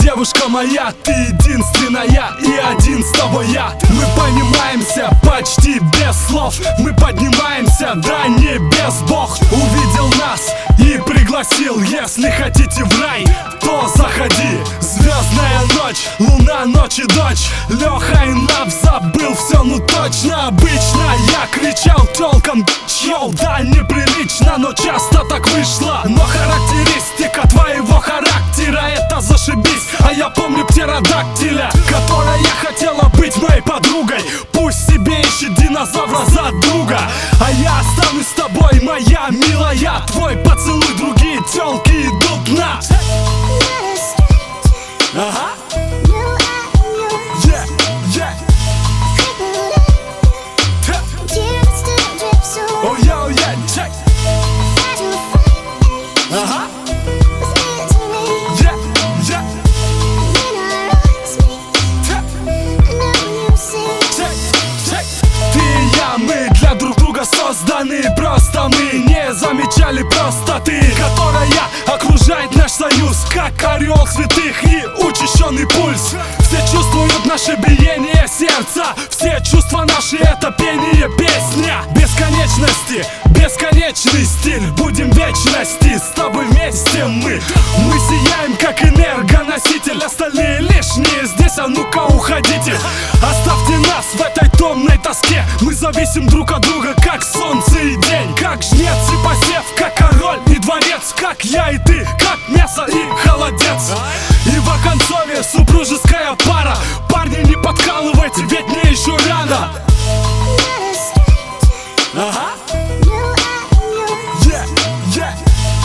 девушка моя, ты единственная, и один с тобой я. Мы понимаемся почти без слов, мы поднимаемся до небес. Бог увидел нас и пригласил. Если хотите в рай, то заходи. Звездная ночь, луна, ночь и дочь. Леха и Нав забыл все, ну точно. Обычно я кричал тёлкам: йоу, да неприлично, но часто так вышло. Но характеристика твоего характера — это зашибись. А я помню птеродактиля, которая хотела быть моей подругой. Пусть себе ищет динозавра за друга, а я останусь с тобой, моя милая. Твой поцелуй, другие тёлки идут на. Ага. Yeah, yeah. Oh yeah, oh yeah, check. Ага. Yeah, yeah. Check, check. Ты и я, мы для друг друга созданы. Просто мы не замечали простоты, которая окружает наш союз, как ореол святых и учащенный пульс. Все чувствуют наше биение сердца, все чувства наши — это пение, песня бесконечности, бесконечный стиль. Будем в вечности с тобой вместе мы сияем, как энергоноситель. Остальные лишние здесь, а ну-ка уходите. Оставьте нас в этой томной тоске. Мы зависим друг от друга, как солнце и день, как жнец и посев, как король и дворец, как я и ты, как мясо и холодец. И в оконцове супружеская пара. Парни, не подкалывайте, ведь мне еще рано. Ага. Yeah, yeah.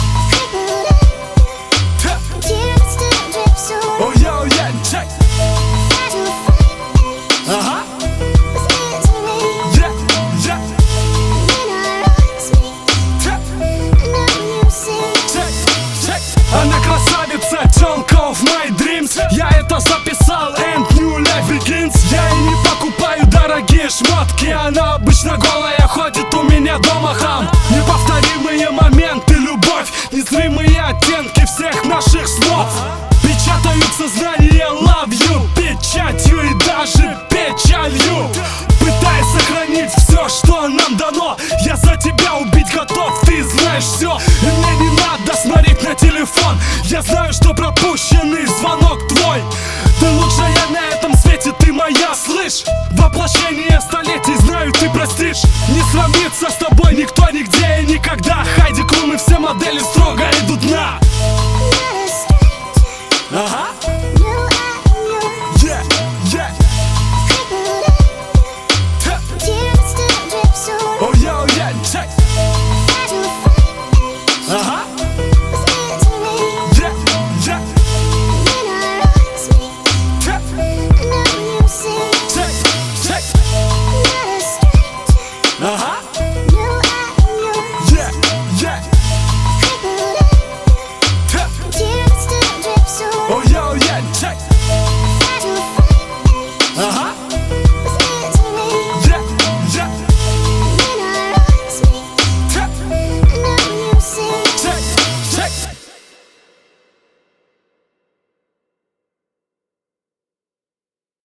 Oh yeah, oh yeah, check. Ага. Yeah, yeah. Check, check. Она красавица, тёлка of my dreams. Я это записал, and new life begins. Я и не покупаю дорогие шмотки. Она обычно голая ходит у меня дома, хам. Неповторимые моменты, любовь, незримые оттенки всех наших снов. Печатают сознание love you печатью и даже печалью, пытаясь сохранить все, что нам дано. Я за тебя убить готов, ты знаешь все. И мне не надо смотреть на телефон. Я знаю, что пропущенный звонок твой. Ты лучшая на этом свете, ты моя, слышь. Воплощение столетий, знаю, ты простишь. Не сравнится с тобой никто, нигде и никогда. Хайди Клум и все модели строго